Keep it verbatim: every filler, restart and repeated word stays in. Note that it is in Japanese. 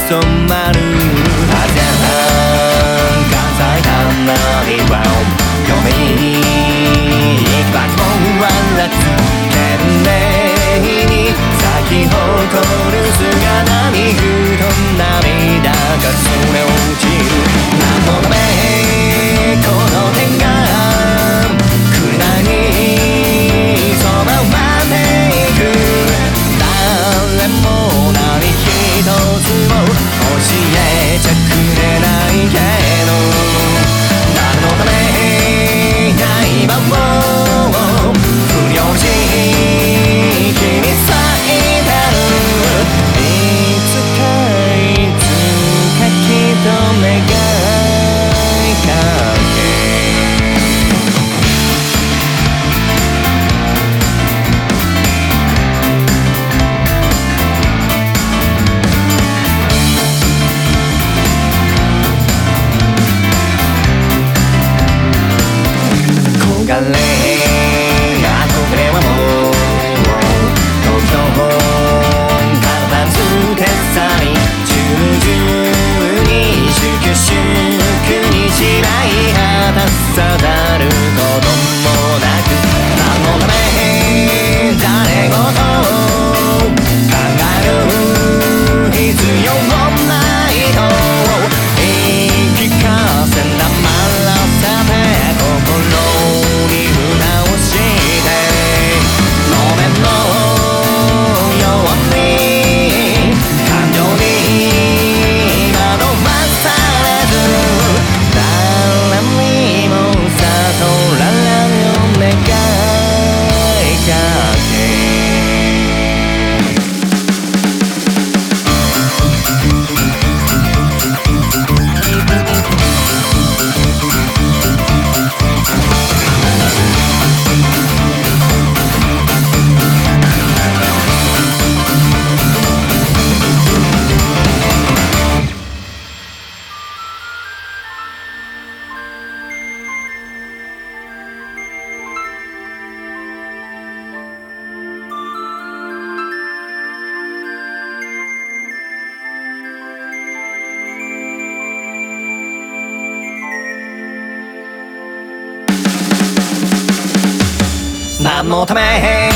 染まるはずや関西花火は嫁に行くばも笑つ懸命に咲き誇る姿にふと涙がそれ落ちる何のためこの手が来るなにそばを待っていく誰も何一つも教えちゃくれないけど誰のため刃を振り下ろし君さえたるいつかいつかきっと願いかけ焦がれ憧れはもう時と体捨て去り従々に粛々にしまい果たさざることもなく何のため誰事考える必要もないと言い聞かせ黙らせて心何のため